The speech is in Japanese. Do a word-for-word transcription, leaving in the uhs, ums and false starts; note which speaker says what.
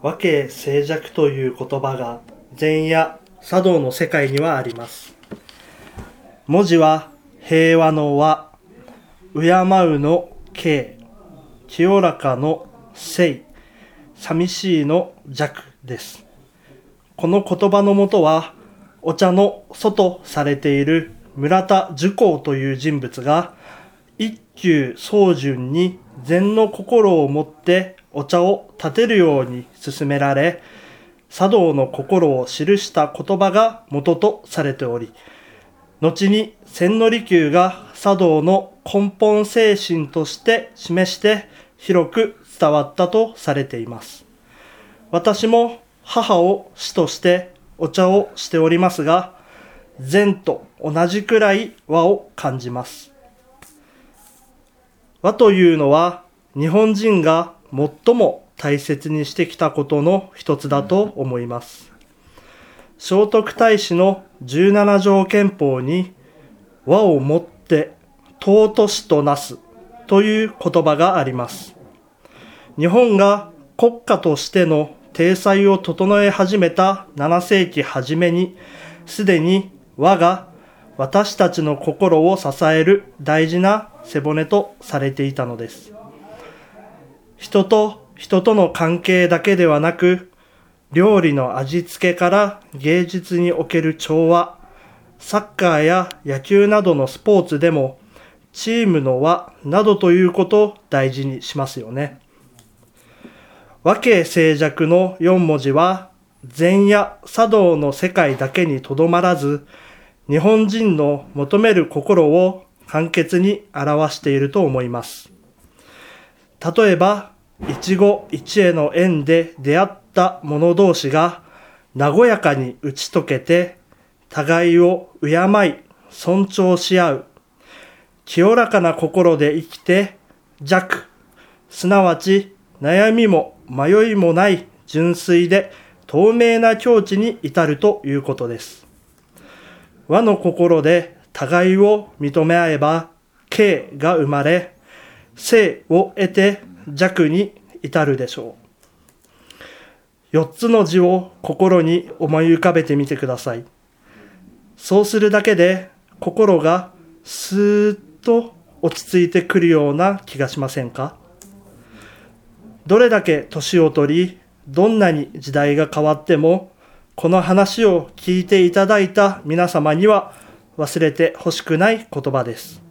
Speaker 1: 和敬静寂という言葉が禅や茶道の世界にはあります。文字は平和の和、敬うの敬、清らかの静、寂しいの寂です。この言葉のもとは、お茶の祖とされている村田寿光という人物が、一休宗純に禅の心を持ってお茶を立てるように勧められ、茶道の心を記した言葉が元とされており、後に千利休が茶道の根本精神として示して広く伝わったとされています。私も母を師としてお茶をしておりますが、禅と同じくらい和を感じます。和というのは日本人が最も大切にしてきたことの一つだと思います。聖徳太子の十七条憲法に和をもって尊しとなすという言葉があります。日本が国家としての体裁を整え始めたなな世紀初めに、すでに和が私たちの心を支える大事な背骨とされていたのです。人と人との関係だけではなく、料理の味付けから芸術における調和、サッカーや野球などのスポーツでもチームの和などということを大事にしますよね。和敬静寂のよん文字は禅や茶道の世界だけにとどまらず、日本人の求める心を簡潔に表していると思います。例えば、一期一会の縁で出会った者同士が和やかに打ち解けて、互いを敬い、尊重し合う。清らかな心で生きて、寂、すなわち悩みも迷いもない純粋で透明な境地に至るということです。和の心で互いを認め合えば、敬が生まれ、静を得て寂に至るでしょう。四つの字を心に思い浮かべてみてください。そうするだけで心がスーッと落ち着いてくるような気がしませんか？どれだけ年を取り、どんなに時代が変わっても、この話を聞いていただいた皆様には忘れてほしくない言葉です。